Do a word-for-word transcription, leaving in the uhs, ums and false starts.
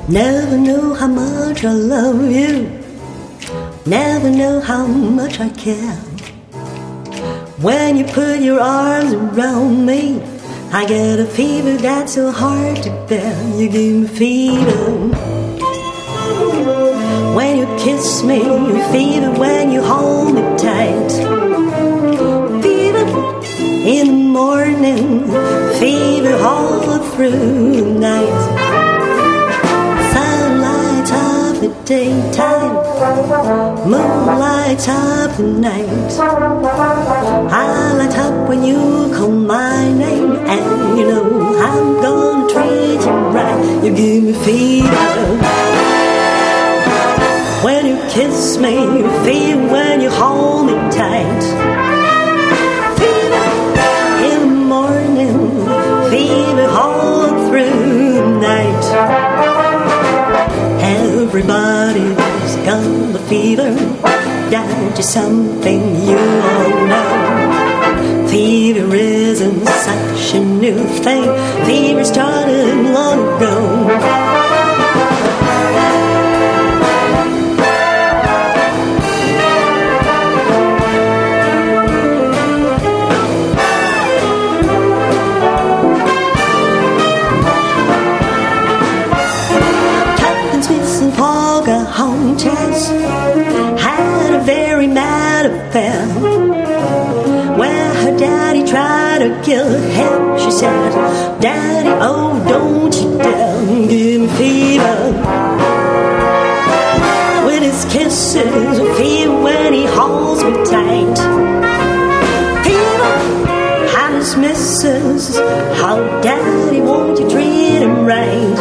Never knew how much I love you. Never know how much I care. When you put your arms around me, I get a fever that's so hard to bear. You give me fever when you kiss me, fever when you hold me tight. Fever in the morning, fever all through the night. Sunlight of the daytime, moonlight of the night. I light up when you call my name, and you know I'm gonna treat you right. You give me fever when you kiss me, fever when you hold me tight. Fever in the morning, fever all through the night. Everybody's got the fever, that's just something you all know. Fever isn't such a new thing, fever started long ago. Pocahontas had a very mad affair where her daddy tried to kill him. She said, "Daddy, oh, don't you dare give me fever with his kisses, fever when he holds me tight. Fever, how his missus, how daddy won't you treat him right."